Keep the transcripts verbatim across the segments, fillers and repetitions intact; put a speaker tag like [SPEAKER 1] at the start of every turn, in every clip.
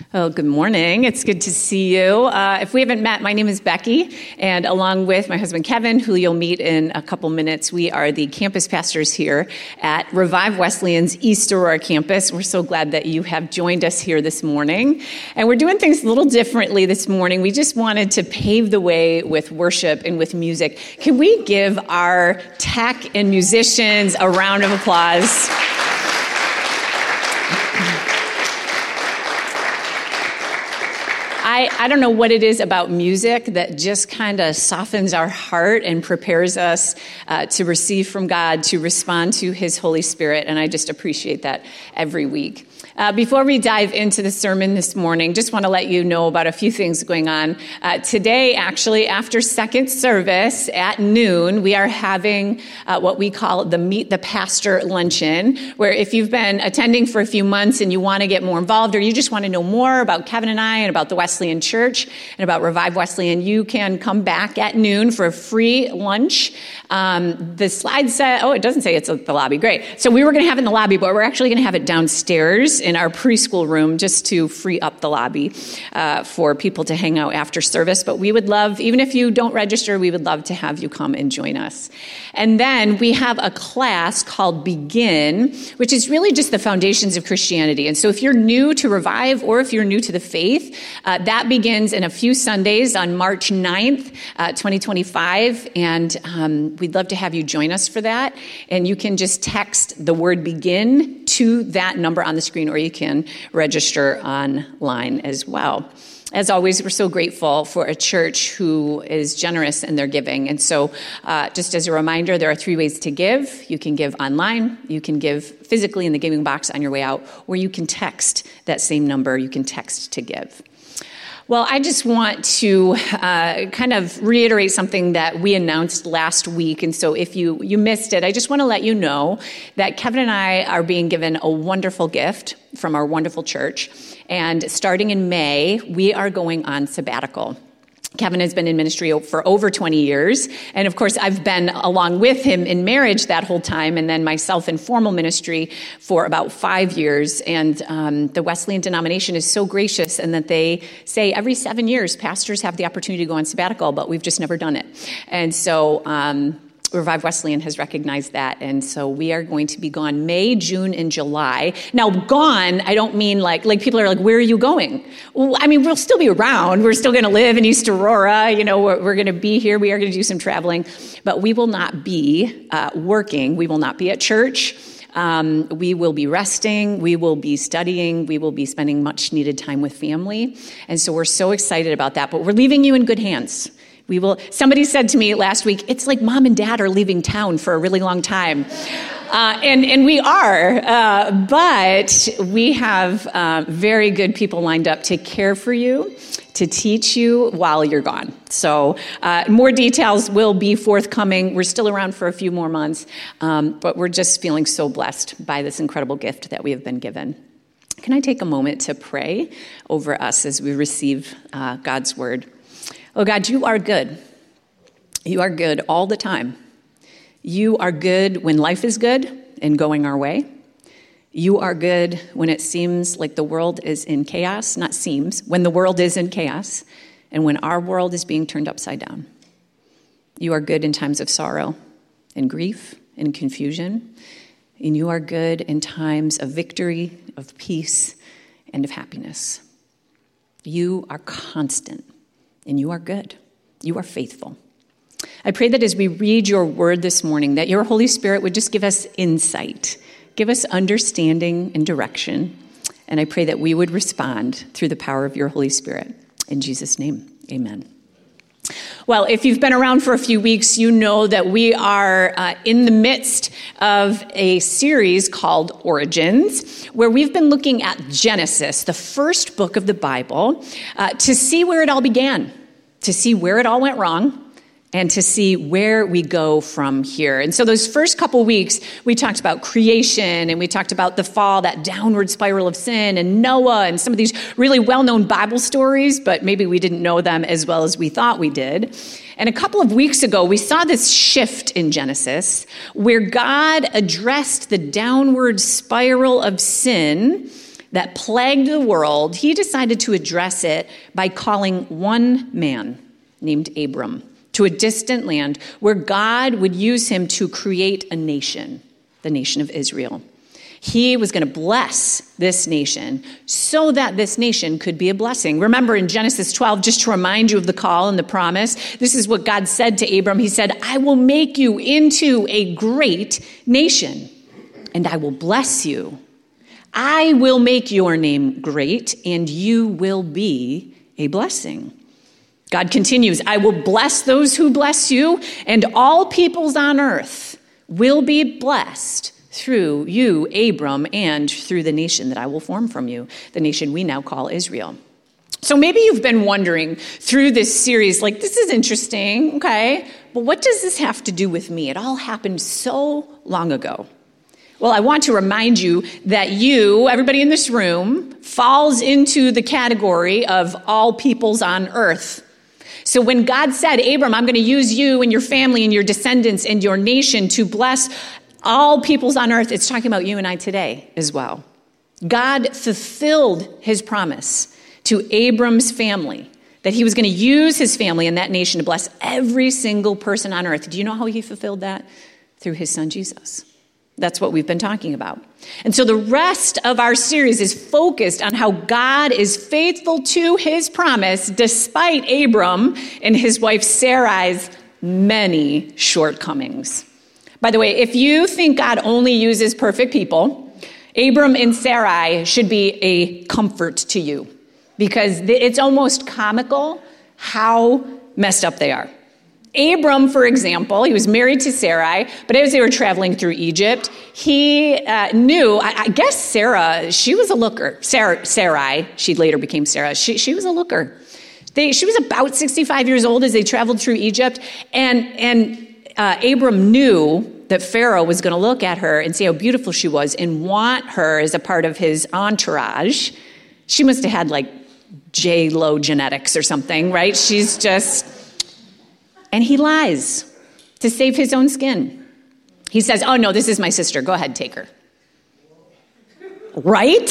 [SPEAKER 1] Oh, good morning. It's good to see you. Uh, if we haven't met, my name is Becky, and along with my husband Kevin, who you'll meet in a couple minutes, we are the campus pastors here at Revive Wesleyan's East Aurora campus. We're so glad that you have joined us here this morning. And we're doing things a little differently this morning. We just wanted to pave the way with worship and with music. Can we give our tech and musicians a round of applause? I, I don't know what it is about music that just kind of softens our heart and prepares us uh, to receive from God, to respond to His Holy Spirit, and I just appreciate that every week. Uh, before we dive into the sermon this morning, just want to let you know about a few things going on. Uh, today, actually, after second service at noon, we are having uh, what we call the Meet the Pastor Luncheon, where if you've been attending for a few months and you want to get more involved, or you just want to know more about Kevin and I and about the Wesleyan Church and about Revive Wesleyan, you can come back at noon for a free lunch. Um, the slide said, oh, it doesn't say it's at the lobby. Great. So we were going to have it in the lobby, but we're actually going to have it downstairs in our preschool room just to free up the lobby uh, for people to hang out after service. But we would love, even if you don't register, we would love to have you come and join us. And then we have a class called Begin, which is really just the foundations of Christianity. And so if you're new to Revive or if you're new to the faith, uh, that begins in a few Sundays on March ninth, uh, twenty twenty-five. And um, we'd love to have you join us for that. And you can just text the word Begin to that number on the screen, or you can register online as well. As always, we're so grateful for a church who is generous in their giving. And so uh, just as a reminder, there are three ways to give. You can give online, you can give physically in the giving box on your way out, or you can text that same number. You can text to give. Well, I just want to uh, kind of reiterate something that we announced last week. And so if you, you missed it, I just want to let you know that Kevin and I are being given a wonderful gift from our wonderful church. And starting in May, we are going on sabbatical. Kevin has been in ministry for over twenty years. And of course, I've been along with him in marriage that whole time, and then myself in formal ministry for about five years. And um, the Wesleyan denomination is so gracious in that they say every seven years, pastors have the opportunity to go on sabbatical, but we've just never done it. And so um, Revive Wesleyan has recognized that, and so we are going to be gone May, June, and July. Now, gone, I don't mean like, like people are like, where are you going? Well, I mean, we'll still be around. We're still going to live in East Aurora. You know, we're, we're going to be here. We are going to do some traveling, but we will not be uh, working. We will not be at church. Um, we will be resting. We will be studying. We will be spending much needed time with family. And so we're so excited about that, but we're leaving you in good hands. We will. Somebody said to me last week, it's like mom and dad are leaving town for a really long time. Uh, and, and we are, uh, but we have uh, very good people lined up to care for you, to teach you while you're gone. So uh, more details will be forthcoming. We're still around for a few more months, um, but we're just feeling so blessed by this incredible gift that we have been given. Can I take a moment to pray over us as we receive uh, God's word? Oh God, you are good. You are good all the time. You are good when life is good and going our way. You are good when it seems like the world is in chaos, not seems, when the world is in chaos and when our world is being turned upside down. You are good in times of sorrow and grief and confusion. And you are good in times of victory, of peace, and of happiness. You are constant. And you are good. You are faithful. I pray that as we read your word this morning, that your Holy Spirit would just give us insight, give us understanding and direction. And I pray that we would respond through the power of your Holy Spirit. In Jesus' name, amen. Well, if you've been around for a few weeks, you know that we are uh, in the midst of a series called Origins, where we've been looking at Genesis, the first book of the Bible, uh, to see where it all began, to see where it all went wrong, and to see where we go from here. And so those first couple weeks, we talked about creation, and we talked about the fall, that downward spiral of sin, and Noah, and some of these really well-known Bible stories, but maybe we didn't know them as well as we thought we did. And a couple of weeks ago, we saw this shift in Genesis, where God addressed the downward spiral of sin that plagued the world, he decided to address it by calling one man named Abram to a distant land where God would use him to create a nation, the nation of Israel. He was going to bless this nation so that this nation could be a blessing. Remember in Genesis twelve, just to remind you of the call and the promise, this is what God said to Abram. He said, I will make you into a great nation, and I will bless you. I will make your name great, and you will be a blessing. God continues, I will bless those who bless you, and all peoples on earth will be blessed through you, Abram, and through the nation that I will form from you, the nation we now call Israel. So maybe you've been wondering through this series, like, this is interesting, okay, but what does this have to do with me? It all happened so long ago. Well, I want to remind you that you, everybody in this room, falls into the category of all peoples on earth. So when God said, Abram, I'm going to use you and your family and your descendants and your nation to bless all peoples on earth, it's talking about you and I today as well. God fulfilled his promise to Abram's family that he was going to use his family and that nation to bless every single person on earth. Do you know how he fulfilled that? Through his son, Jesus. That's what we've been talking about. And so the rest of our series is focused on how God is faithful to his promise despite Abram and his wife Sarai's many shortcomings. By the way, if you think God only uses perfect people, Abram and Sarai should be a comfort to you because it's almost comical how messed up they are. Abram, for example, he was married to Sarai, but as they were traveling through Egypt, he uh, knew, I, I guess Sarah, she was a looker. Sarah, Sarai, she later became Sarah, she, she was a looker. They, she was about sixty-five years old as they traveled through Egypt, and, and uh, Abram knew that Pharaoh was going to look at her and see how beautiful she was and want her as a part of his entourage. She must have had like J-Lo genetics or something, right? She's just... And he lies to save his own skin. He says, oh, no, this is my sister. Go ahead, take her. Right?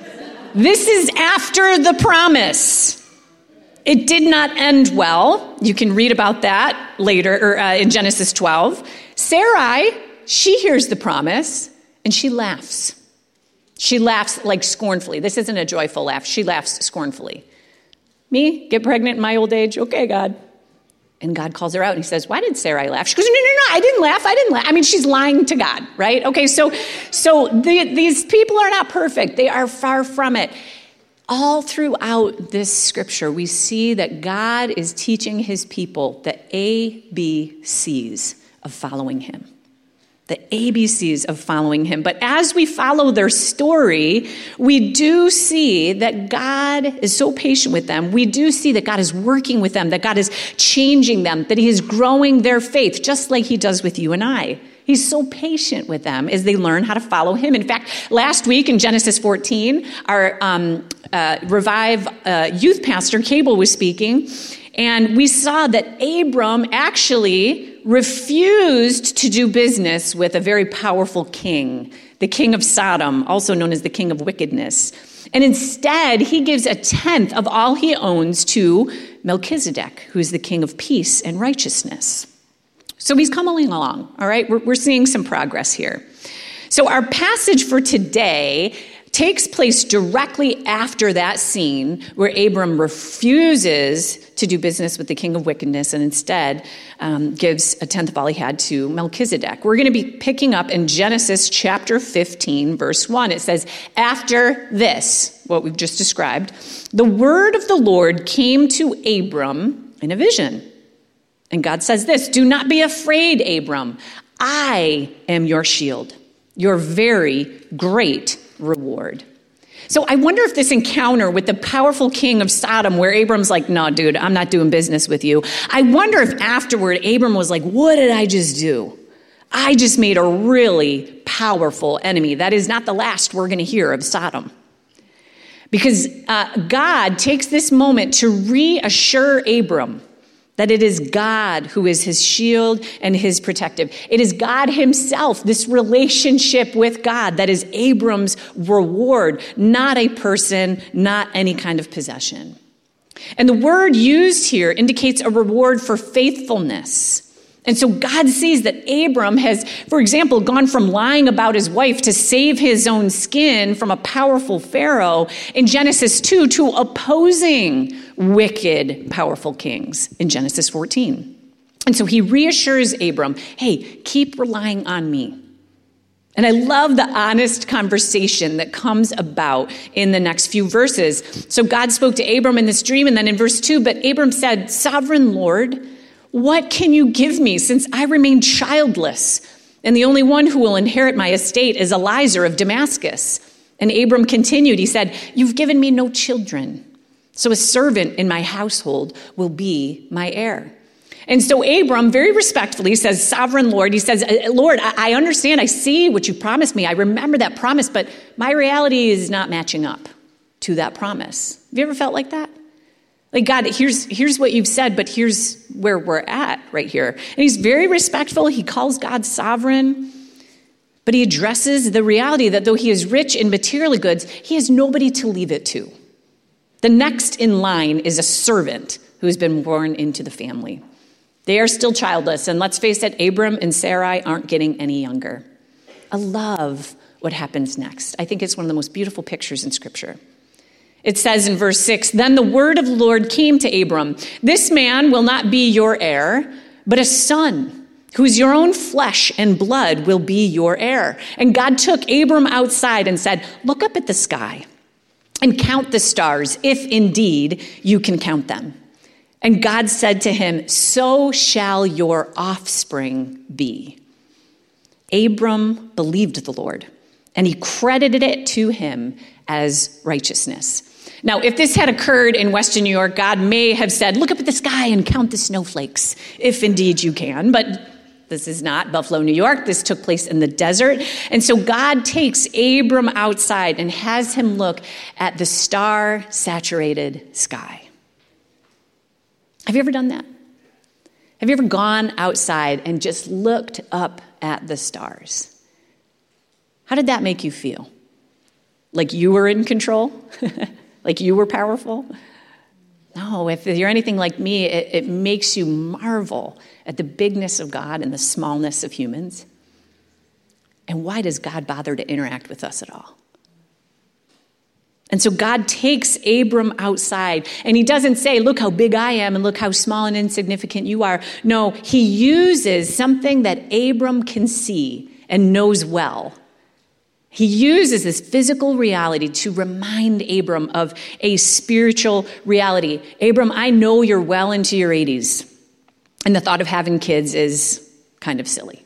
[SPEAKER 1] This is after the promise. It did not end well. You can read about that later or, uh, in Genesis twelve. Sarai, she hears the promise, and she laughs. She laughs like scornfully. This isn't a joyful laugh. She laughs scornfully. Me? Get pregnant in my old age? Okay, God. And God calls her out and he says, why did Sarai laugh? She goes, no, no, no, I didn't laugh. I didn't laugh. I mean, she's lying to God, right? Okay, so so the, these people are not perfect. They are far from it. All throughout this scripture, we see that God is teaching his people the A B Cs of following him. The A B Cs of following him. But as we follow their story, we do see that God is so patient with them. We do see that God is working with them, that God is changing them, that he is growing their faith, just like he does with you and I. He's so patient with them as they learn how to follow him. In fact, last week in Genesis fourteen, our um, uh, Revive uh, youth pastor, Cable, was speaking, and we saw that Abram actually refused to do business with a very powerful king, the king of Sodom, also known as the king of wickedness. And instead, he gives a tenth of all he owns to Melchizedek, who is the king of peace and righteousness. So he's coming along, all right? We're, we're seeing some progress here. So our passage for today takes place directly after that scene where Abram refuses to do business with the king of wickedness and instead um, gives a tenth of all he had to Melchizedek. We're going to be picking up in Genesis chapter fifteen, verse one. It says, after this, what we've just described, the word of the Lord came to Abram in a vision. And God says this, do not be afraid, Abram. I am your shield, your very great reward. So I wonder if this encounter with the powerful king of Sodom, where Abram's like, no, dude, I'm not doing business with you. I wonder if afterward Abram was like, what did I just do? I just made a really powerful enemy. That is not the last we're going to hear of Sodom. Because uh, God takes this moment to reassure Abram that it is God who is his shield and his protective. It is God himself, this relationship with God, that is Abram's reward, not a person, not any kind of possession. And the word used here indicates a reward for faithfulness. And so God sees that Abram has, for example, gone from lying about his wife to save his own skin from a powerful Pharaoh in Genesis two to opposing wicked, powerful kings in Genesis fourteen. And so he reassures Abram, hey, keep relying on me. And I love the honest conversation that comes about in the next few verses. So God spoke to Abram in this dream, and then in verse two, but Abram said, Sovereign Lord, what can you give me since I remain childless? And the only one who will inherit my estate is Eliezer of Damascus. And Abram continued, he said, you've given me no children, so a servant in my household will be my heir. And so Abram very respectfully says, Sovereign Lord, he says, Lord, I understand, I see what you promised me. I remember that promise, but my reality is not matching up to that promise. Have you ever felt like that? Like, God, here's, here's what you've said, but here's where we're at right here. And he's very respectful. He calls God sovereign, but he addresses the reality that though he is rich in material goods, he has nobody to leave it to. The next in line is a servant who has been born into the family. They are still childless, and let's face it, Abram and Sarai aren't getting any younger. I love what happens next. I think it's one of the most beautiful pictures in Scripture. It says in verse six, then the word of the Lord came to Abram, this man will not be your heir, but a son, whose your own flesh and blood will be your heir. And God took Abram outside and said, look up at the sky and count the stars, if indeed you can count them. And God said to him, so shall your offspring be. Abram believed the Lord, and he credited it to him as righteousness. Now, if this had occurred in Western New York, God may have said, look up at the sky and count the snowflakes, if indeed you can. But this is not Buffalo, New York. This took place in the desert. And so God takes Abram outside and has him look at the star-saturated sky. Have you ever done that? Have you ever gone outside and just looked up at the stars? How did that make you feel? Like you were in control? Like you were powerful? No, if you're anything like me, it, it makes you marvel at the bigness of God and the smallness of humans. And why does God bother to interact with us at all? And so God takes Abram outside, and he doesn't say, look how big I am and look how small and insignificant you are. No, he uses something that Abram can see and knows well. He uses this physical reality to remind Abram of a spiritual reality. Abram, I know you're well into your eighties, and the thought of having kids is kind of silly.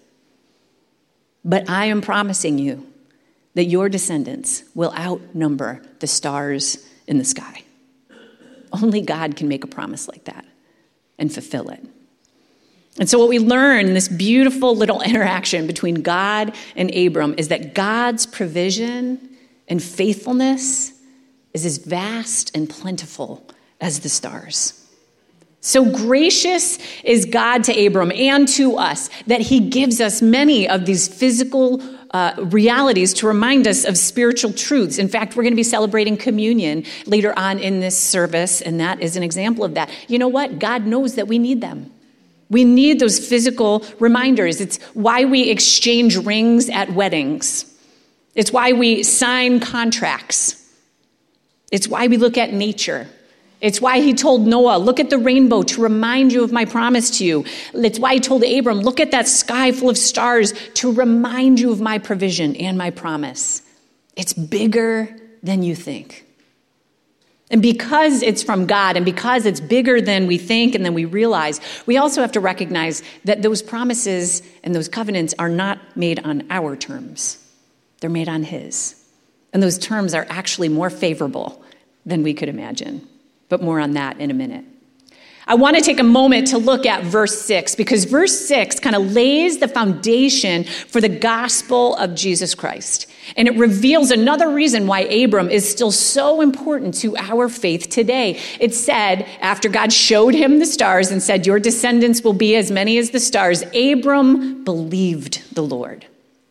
[SPEAKER 1] But I am promising you that your descendants will outnumber the stars in the sky. Only God can make a promise like that and fulfill it. And so what we learn in this beautiful little interaction between God and Abram is that God's provision and faithfulness is as vast and plentiful as the stars. So gracious is God to Abram and to us that he gives us many of these physical uh, realities to remind us of spiritual truths. In fact, we're going to be celebrating communion later on in this service, and that is an example of that. You know what? God knows that we need them. We need those physical reminders. It's why we exchange rings at weddings. It's why we sign contracts. It's why we look at nature. It's why he told Noah, look at the rainbow to remind you of my promise to you. It's why he told Abram, look at that sky full of stars to remind you of my provision and my promise. It's bigger than you think. And because it's from God and because it's bigger than we think and than we realize, we also have to recognize that those promises and those covenants are not made on our terms. They're made on his. And those terms are actually more favorable than we could imagine. But more on that in a minute. I want to take a moment to look at verse six, because verse six kind of lays the foundation for the gospel of Jesus Christ. And it reveals another reason why Abram is still so important to our faith today. It said, after God showed him the stars and said, your descendants will be as many as the stars, Abram believed the Lord.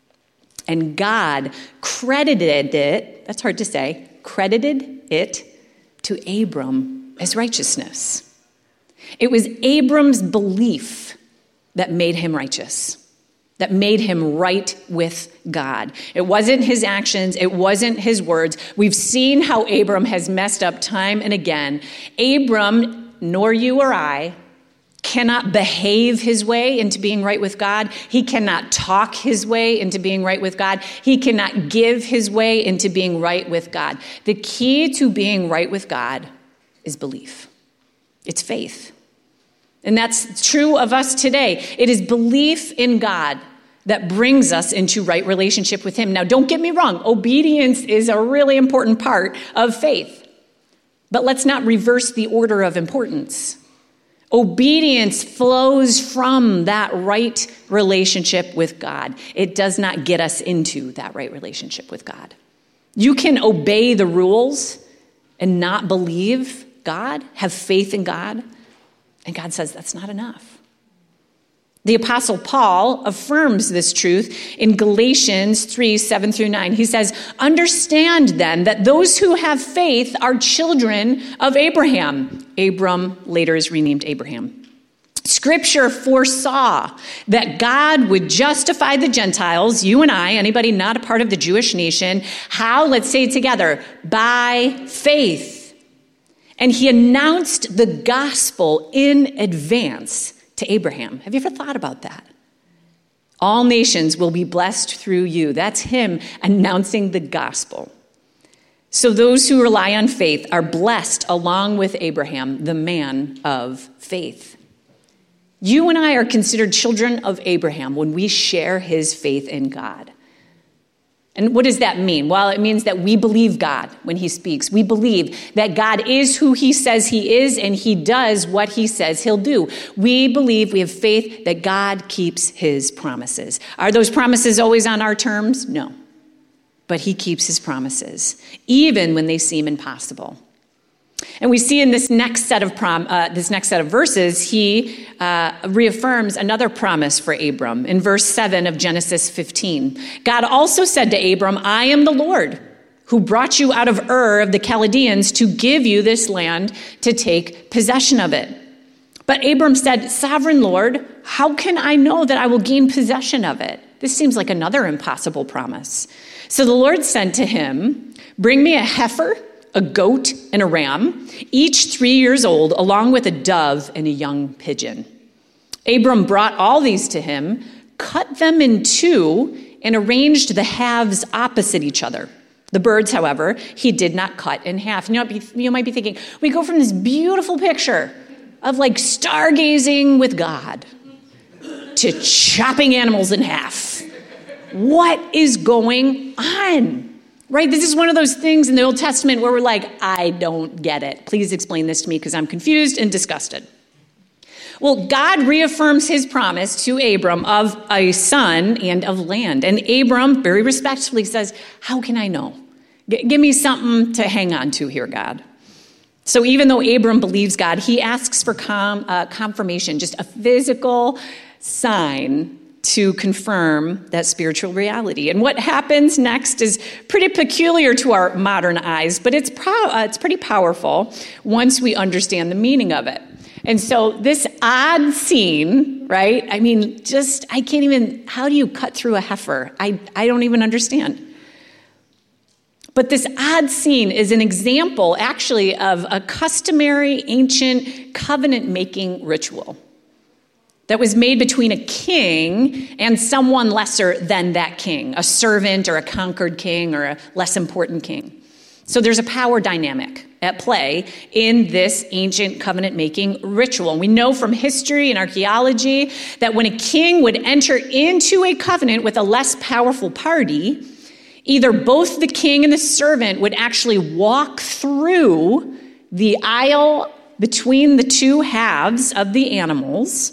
[SPEAKER 1] And God credited it, that's hard to say, credited it to Abram as righteousness. It was Abram's belief that made him righteous, that made him right with God. It wasn't his actions. It wasn't his words. We've seen how Abram has messed up time and again. Abram, nor you or I, cannot behave his way into being right with God. He cannot talk his way into being right with God. He cannot give his way into being right with God. The key to being right with God is belief. It's faith. And that's true of us today. It is belief in God that brings us into right relationship with him. Now, don't get me wrong. Obedience is a really important part of faith. But let's not reverse the order of importance. Obedience flows from that right relationship with God. It does not get us into that right relationship with God. You can obey the rules and not believe God, have faith in God, and God says that's not enough. The Apostle Paul affirms this truth in Galatians three, seven through nine. He says, understand then that those who have faith are children of Abraham. Abram later is renamed Abraham. Scripture foresaw that God would justify the Gentiles, you and I, anybody not a part of the Jewish nation. How? Let's say it together. By faith. And he announced the gospel in advance to Abraham. Have you ever thought about that? All nations will be blessed through you. That's him announcing the gospel. So those who rely on faith are blessed along with Abraham, the man of faith. You and I are considered children of Abraham when we share his faith in God. And what does that mean? Well, it means that we believe God when he speaks. We believe that God is who he says he is, and he does what he says he'll do. We believe, we have faith that God keeps his promises. Are those promises always on our terms? No. But he keeps his promises, even when they seem impossible. And we see in this next set of prom, uh, this next set of verses, he uh, reaffirms another promise for Abram in verse seven of Genesis fifteen. God also said to Abram, I am the Lord who brought you out of Ur of the Chaldeans to give you this land to take possession of it. But Abram said, Sovereign Lord, how can I know that I will gain possession of it? This seems like another impossible promise. So the Lord said to him, bring me a heifer, a goat, and a ram, each three years old, along with a dove and a young pigeon. Abram brought all these to him, cut them in two, and arranged the halves opposite each other. The birds, however, he did not cut in half. You know, you might be thinking, we go from this beautiful picture of like stargazing with God to chopping animals in half. What is going on? Right? This is one of those things in the Old Testament where we're like, I don't get it. Please explain this to me because I'm confused and disgusted. Well, God reaffirms his promise to Abram of a son and of land. And Abram very respectfully says, how can I know? G- give me something to hang on to here, God. So even though Abram believes God, he asks for com- uh, confirmation, just a physical sign to confirm that spiritual reality. And what happens next is pretty peculiar to our modern eyes, but it's pro- uh, it's pretty powerful once we understand the meaning of it. And so this odd scene, right? I mean, just, I can't even, how do you cut through a heifer? I, I don't even understand. But this odd scene is an example, actually, of a customary ancient covenant-making ritual that was made between a king and someone lesser than that king, a servant or a conquered king or a less important king. So there's a power dynamic at play in this ancient covenant-making ritual. And we know from history and archaeology that when a king would enter into a covenant with a less powerful party, either both the king and the servant would actually walk through the aisle between the two halves of the animals,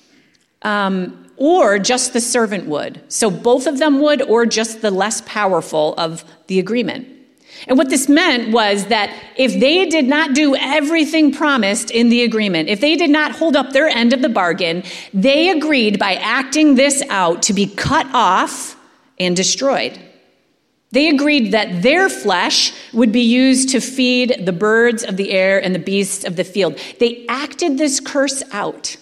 [SPEAKER 1] um, or just the servant would. So both of them would, or just the less powerful of the agreement. And what this meant was that if they did not do everything promised in the agreement, if they did not hold up their end of the bargain, they agreed by acting this out to be cut off and destroyed. They agreed that their flesh would be used to feed the birds of the air and the beasts of the field. They acted this curse out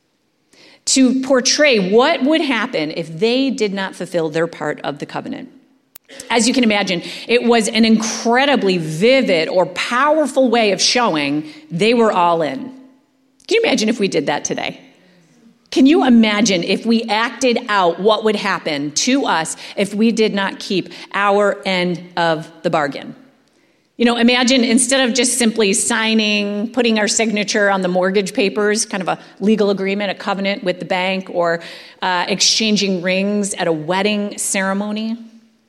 [SPEAKER 1] to portray what would happen if they did not fulfill their part of the covenant. As you can imagine, it was an incredibly vivid or powerful way of showing they were all in. Can you imagine if we did that today? Can you imagine if we acted out what would happen to us if we did not keep our end of the bargain? You know, imagine instead of just simply signing, putting our signature on the mortgage papers, kind of a legal agreement, a covenant with the bank, or uh, exchanging rings at a wedding ceremony,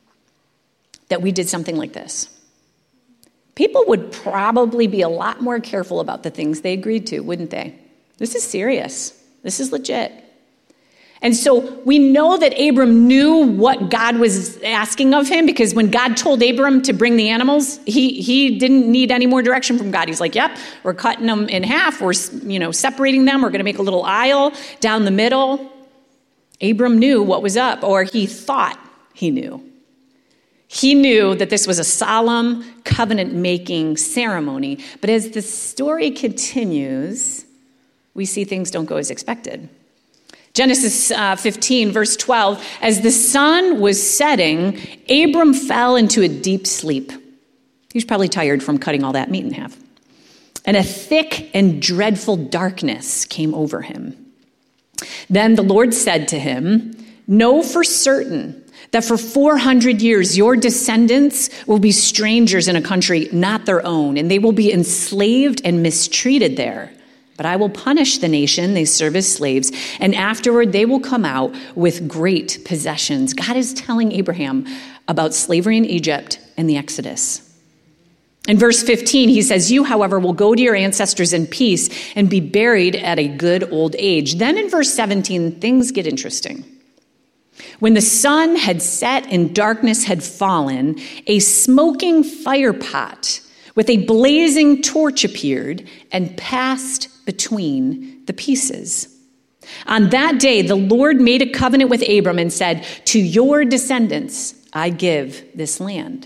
[SPEAKER 1] that we did something like this. People would probably be a lot more careful about the things they agreed to, wouldn't they? This is serious. This is legit. And so we know that Abram knew what God was asking of him, because when God told Abram to bring the animals, he, he didn't need any more direction from God. He's like, yep, we're cutting them in half. We're, you know, separating them. We're going to make a little aisle down the middle. Abram knew what was up, or he thought he knew. He knew that this was a solemn covenant-making ceremony. But as the story continues, we see things don't go as expected. Genesis uh, fifteen, verse twelve, as the sun was setting, Abram fell into a deep sleep. He was probably tired from cutting all that meat in half. And a thick and dreadful darkness came over him. Then the Lord said to him, "Know for certain that for four hundred years your descendants will be strangers in a country not their own, and they will be enslaved and mistreated there. But I will punish the nation they serve as slaves, and afterward they will come out with great possessions." God is telling Abraham about slavery in Egypt and the Exodus. In verse fifteen, he says, "You, however, will go to your ancestors in peace and be buried at a good old age." Then in verse seventeen, things get interesting. When the sun had set and darkness had fallen, a smoking fire pot with a blazing torch appeared and passed between the pieces. On that day, the Lord made a covenant with Abram and said, "To your descendants I give this land."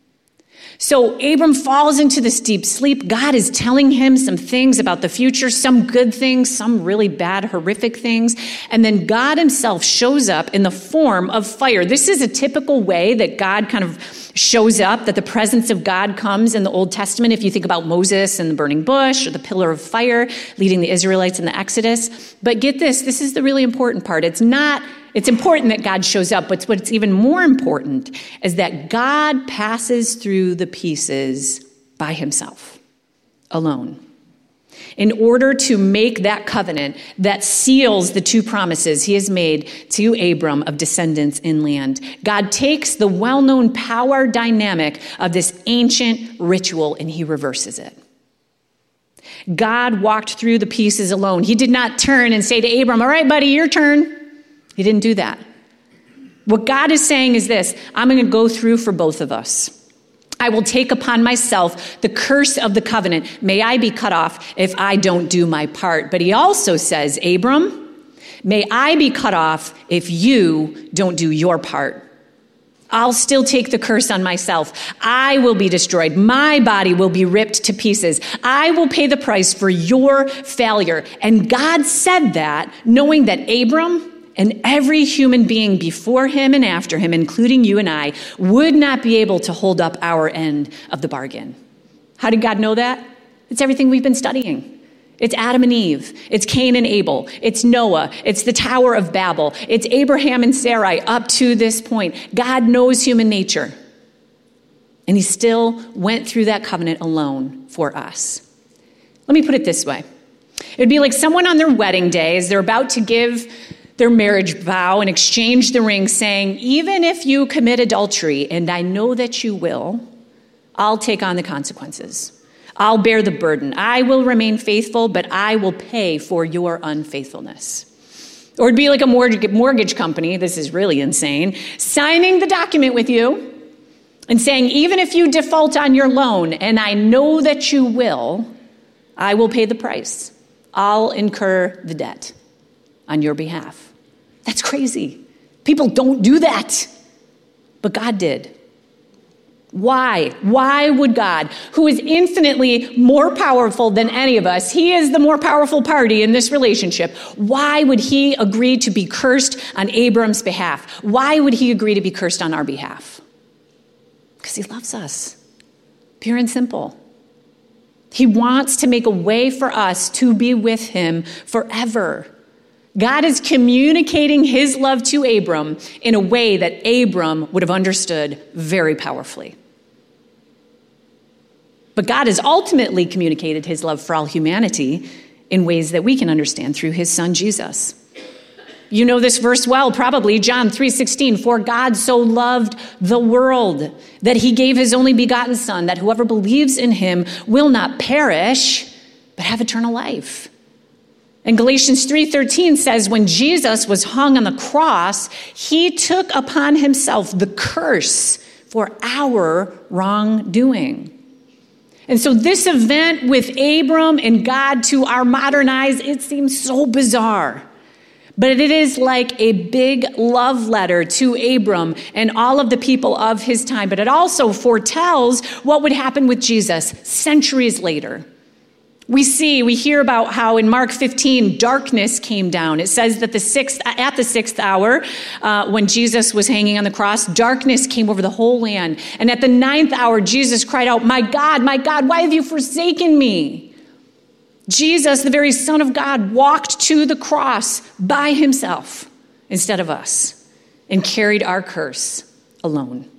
[SPEAKER 1] So Abram falls into this deep sleep. God is telling him some things about the future, some good things, some really bad, horrific things. And then God himself shows up in the form of fire. This is a typical way that God kind of shows up, that the presence of God comes in the Old Testament. If you think about Moses and the burning bush, or the pillar of fire leading the Israelites in the Exodus. But get this, this is the really important part. It's not It's important that God shows up, but what's even more important is that God passes through the pieces by himself, alone, in order to make that covenant that seals the two promises he has made to Abram of descendants in land. God takes the well-known power dynamic of this ancient ritual and he reverses it. God walked through the pieces alone. He did not turn and say to Abram, "All right, buddy, your turn." He didn't do that. What God is saying is this: I'm going to go through for both of us. I will take upon myself the curse of the covenant. May I be cut off if I don't do my part. But he also says, Abram, may I be cut off if you don't do your part. I'll still take the curse on myself. I will be destroyed. My body will be ripped to pieces. I will pay the price for your failure. And God said that knowing that Abram and every human being before him and after him, including you and I, would not be able to hold up our end of the bargain. How did God know that? It's everything we've been studying. It's Adam and Eve. It's Cain and Abel. It's Noah. It's the Tower of Babel. It's Abraham and Sarai up to this point. God knows human nature. And he still went through that covenant alone for us. Let me put it this way. It would be like someone on their wedding day, as they're about to give their marriage vow and exchange the ring, saying, "Even if you commit adultery, and I know that you will, I'll take on the consequences. I'll bear the burden. I will remain faithful, but I will pay for your unfaithfulness. Or it'd be like a mortgage mortgage company, this is really insane, signing the document with you and saying, even if you default on your loan, and I know that you will, I will pay the price. I'll incur the debt on your behalf. That's crazy. People don't do that. But God did. Why? Why would God, who is infinitely more powerful than any of us, he is the more powerful party in this relationship, why would he agree to be cursed on Abram's behalf? Why would he agree to be cursed on our behalf? Because he loves us. Pure and simple. He wants to make a way for us to be with him forever. God is communicating his love to Abram in a way that Abram would have understood very powerfully. But God has ultimately communicated his love for all humanity in ways that we can understand through his son, Jesus. You know this verse well, probably, John three sixteen, for God so loved the world that he gave his only begotten son, that whoever believes in him will not perish, but have eternal life. And Galatians three thirteen says, when Jesus was hung on the cross, he took upon himself the curse for our wrongdoing. And so this event with Abram and God, to our modern eyes, it seems so bizarre. But it is like a big love letter to Abram and all of the people of his time. But it also foretells what would happen with Jesus centuries later. We see, we hear about how in Mark fifteen, darkness came down. It says that the sixth, at the sixth hour, uh, when Jesus was hanging on the cross, darkness came over the whole land. And at the ninth hour, Jesus cried out, my God, my God, why have you forsaken me? Jesus, the very Son of God, walked to the cross by himself instead of us and carried our curse alone.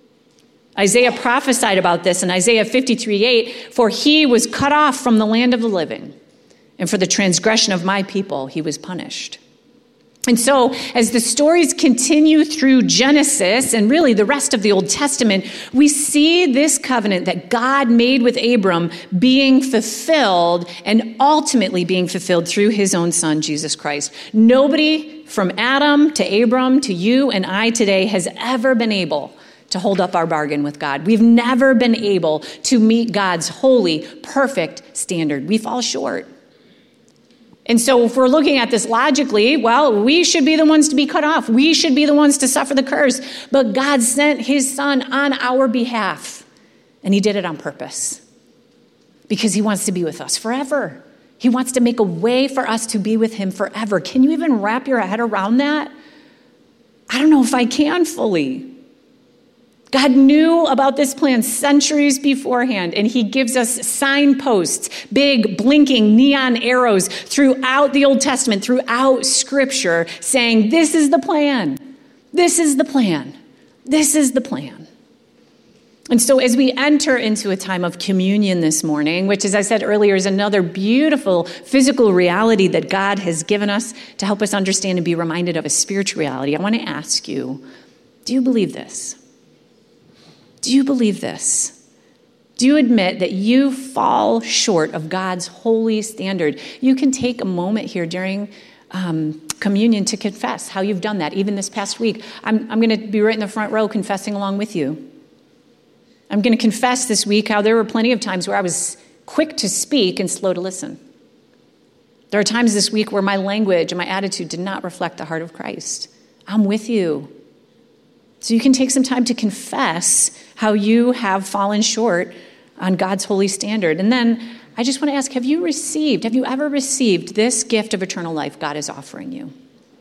[SPEAKER 1] Isaiah prophesied about this in Isaiah fifty-three eight, for he was cut off from the land of the living, and for the transgression of my people he was punished. And so, as the stories continue through Genesis and really the rest of the Old Testament, we see this covenant that God made with Abram being fulfilled and ultimately being fulfilled through his own son, Jesus Christ. Nobody from Adam to Abram to you and I today has ever been able to hold up our bargain with God. We've never been able to meet God's holy, perfect standard. We fall short. And so if we're looking at this logically, well, we should be the ones to be cut off. We should be the ones to suffer the curse. But God sent his son on our behalf. And he did it on purpose. Because he wants to be with us forever. He wants to make a way for us to be with him forever. Can you even wrap your head around that? I don't know if I can fully. God knew about this plan centuries beforehand, and he gives us signposts, big blinking neon arrows throughout the Old Testament, throughout Scripture, saying, this is the plan. This is the plan. This is the plan. And so as we enter into a time of communion this morning, which, as I said earlier, is another beautiful physical reality that God has given us to help us understand and be reminded of a spiritual reality, I want to ask you, do you believe this? Do you believe this? Do you admit that you fall short of God's holy standard? You can take a moment here during um, communion to confess how you've done that, even this past week. I'm, I'm going to be right in the front row confessing along with you. I'm going to confess this week how there were plenty of times where I was quick to speak and slow to listen. There are times this week where my language and my attitude did not reflect the heart of Christ. I'm with you. So you can take some time to confess how you have fallen short on God's holy standard. And then I just want to ask, have you received, have you ever received this gift of eternal life God is offering you?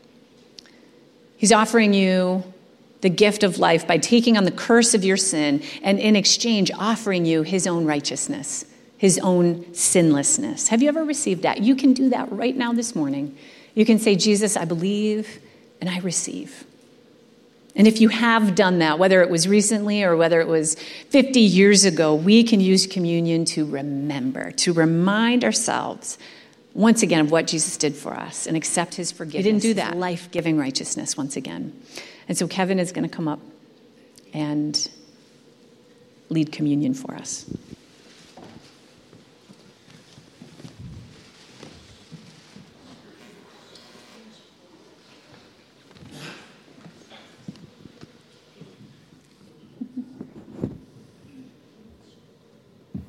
[SPEAKER 1] He's offering you the gift of life by taking on the curse of your sin and in exchange offering you his own righteousness, his own sinlessness. Have you ever received that? You can do that right now this morning. You can say, Jesus, I believe and I receive. And if you have done that, whether it was recently or whether it was fifty years ago, we can use communion to remember, to remind ourselves once again of what Jesus did for us and accept his forgiveness. He didn't do that. Life-giving righteousness once again. And so Kevin is going to come up and lead communion for us.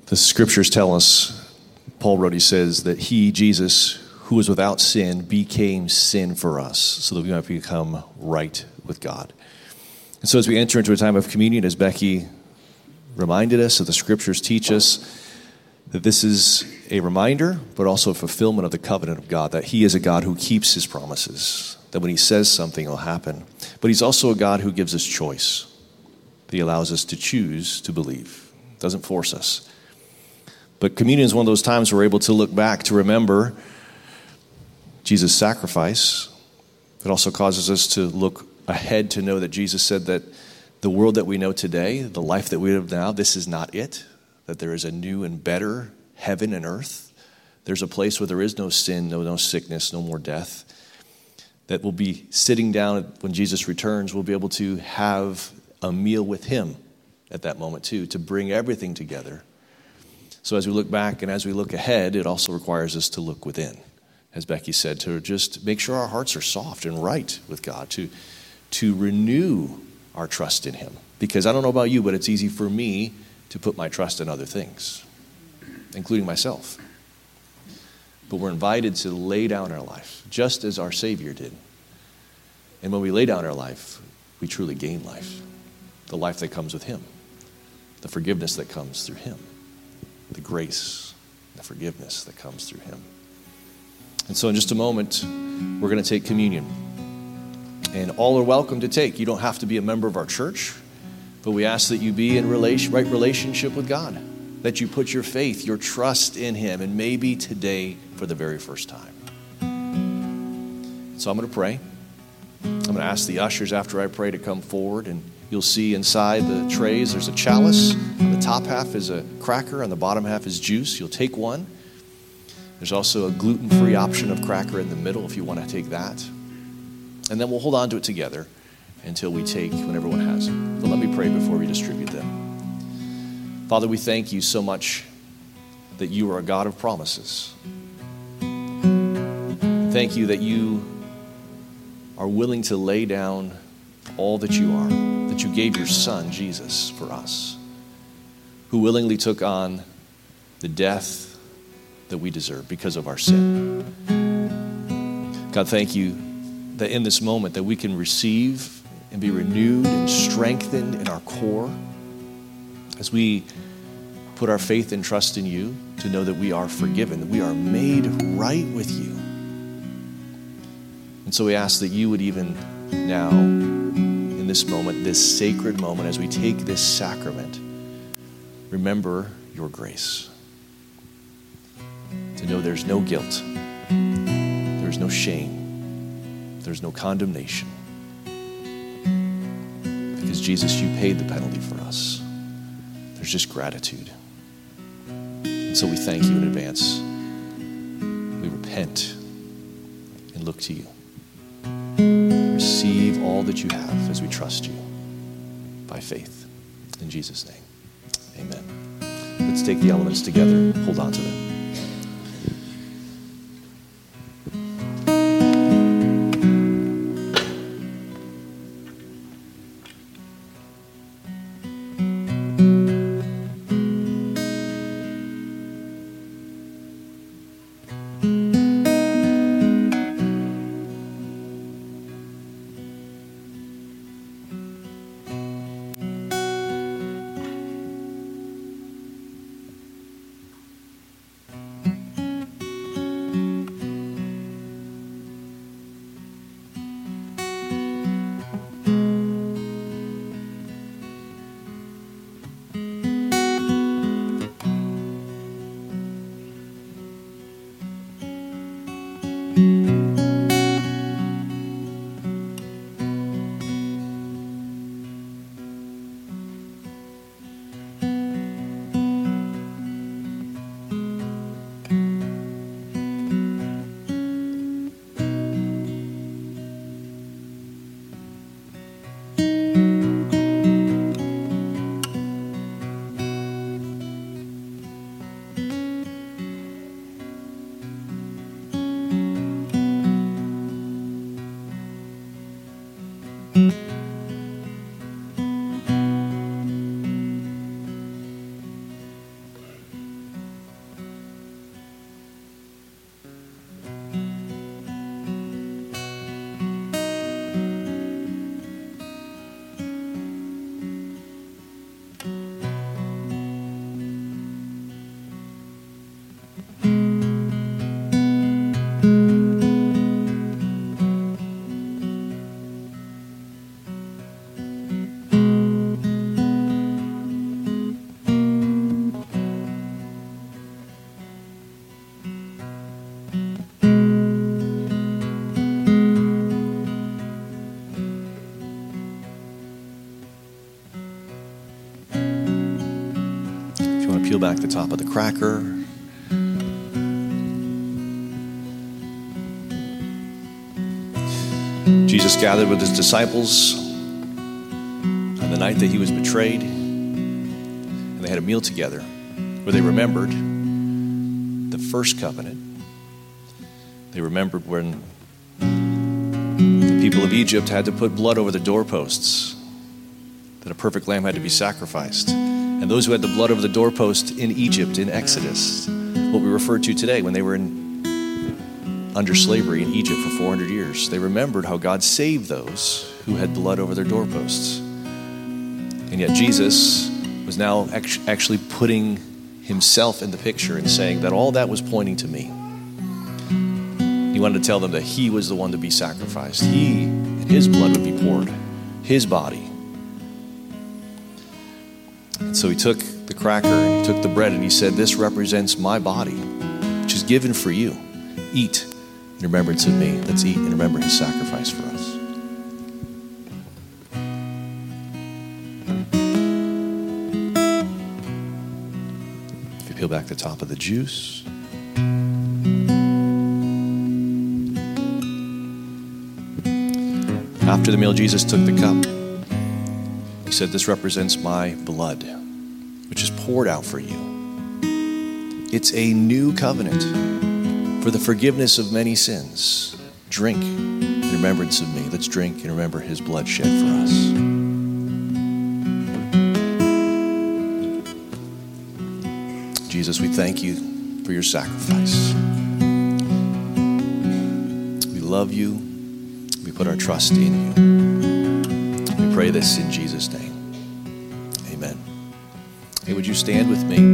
[SPEAKER 2] The scriptures tell us, Paul wrote, he says that he, Jesus, who was without sin, became sin for us so that we might become right with God. And so as we enter into a time of communion, as Becky reminded us, that the scriptures teach us that this is a reminder, but also a fulfillment of the covenant of God, that he is a God who keeps his promises, that when he says something, it'll happen. But he's also a God who gives us choice, that he allows us to choose to believe, doesn't force us. But communion is one of those times where we're able to look back to remember Jesus' sacrifice. It also causes us to look ahead to know that Jesus said that the world that we know today, the life that we live now, this is not it, that there is a new and better heaven and earth. There's a place where there is no sin, no, no sickness, no more death, that we'll be sitting down when Jesus returns. We'll be able to have a meal with him at that moment too, to bring everything together. So as we look back and as we look ahead, it also requires us to look within, as Becky said, to just make sure our hearts are soft and right with God, to, to renew our trust in him. Because I don't know about you, but it's easy for me to put my trust in other things, including myself. But we're invited to lay down our life, just as our Savior did. And when we lay down our life, we truly gain life, the life that comes with him, the forgiveness that comes through him, the grace, the forgiveness that comes through him. And so in just a moment, we're going to take communion. And all are welcome to take. You don't have to be a member of our church, but we ask that you be in relation, right relationship with God, that you put your faith, your trust in him, and maybe today for the very first time. So I'm going to pray. I'm going to ask the ushers after I pray to come forward, and you'll see inside the trays there's a chalice. On the top half is a cracker, on the bottom half is juice. You'll take one. There's also a gluten-free option of cracker in the middle if you want to take that. And then we'll hold on to it together until we take when everyone has it. But let me pray before we distribute them. Father, we thank you so much that you are a God of promises. Thank you that you are willing to lay down all that you are, that you gave your son, Jesus, for us, who willingly took on the death that we deserve because of our sin. God, thank you that in this moment that we can receive and be renewed and strengthened in our core as we put our faith and trust in you to know that we are forgiven, that we are made right with you. And so we ask that you would even now, in this moment, this sacred moment, as we take this sacrament, remember your grace. To know there's no guilt, there's no shame, there's no condemnation. Because Jesus, you paid the penalty for us. There's just gratitude. And so we thank you in advance. We repent and look to you. Receive all that you have as we trust you by faith. In Jesus' name, amen. Let's take the elements together. Hold on to them. want to peel back the top of the cracker. Jesus gathered with his disciples on the night that he was betrayed, and they had a meal together where they remembered the first covenant. They remembered when the people of Egypt had to put blood over the doorposts, that a perfect lamb had to be sacrificed. And those who had the blood over the doorpost in Egypt, in Exodus, what we refer to today, when they were in under slavery in Egypt for four hundred years, they remembered how God saved those who had blood over their doorposts. And yet Jesus was now actually putting himself in the picture and saying that all that was pointing to me. He wanted to tell them that he was the one to be sacrificed. He and his blood would be poured, his body. And so he took the cracker and he took the bread and he said, "This represents my body, which is given for you. Eat in remembrance of me." Let's eat and remember his sacrifice for us. If you peel back the top of the juice. After the meal, Jesus took the cup. He said, "This represents my blood, which is poured out for you. It's a new covenant for the forgiveness of many sins. Drink in remembrance of me." Let's drink and remember his blood shed for us. Jesus, we thank you for your sacrifice. We love you. We put our trust in you. We pray this in Jesus' name. Amen. Hey, would you stand with me?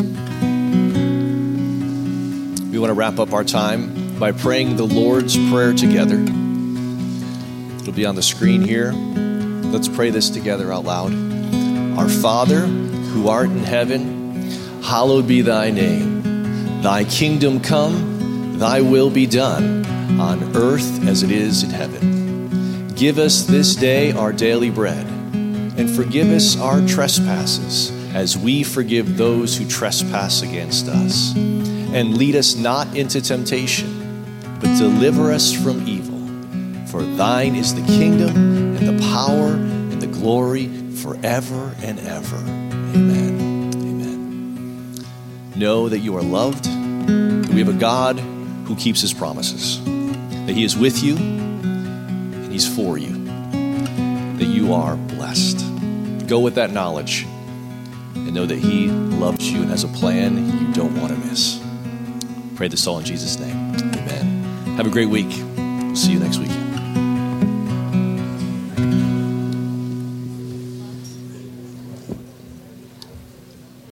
[SPEAKER 2] We want to wrap up our time by praying the Lord's Prayer together. It'll be on the screen here. Let's pray this together out loud. Our Father, who art in heaven, hallowed be thy name. Thy kingdom come, thy will be done, on earth as it is in heaven. Give us this day our daily bread, and forgive us our trespasses, as we forgive those who trespass against us. And lead us not into temptation, but deliver us from evil. For thine is the kingdom, and the power, and the glory, forever and ever. Amen. Amen. Know that you are loved, that we have a God who keeps his promises, that he is with you, and he's for you, that you are blessed. Go with that knowledge and know that he loves you and has a plan you don't want to miss. Pray this all in Jesus' name. Amen. Have a great week. We'll see you next weekend.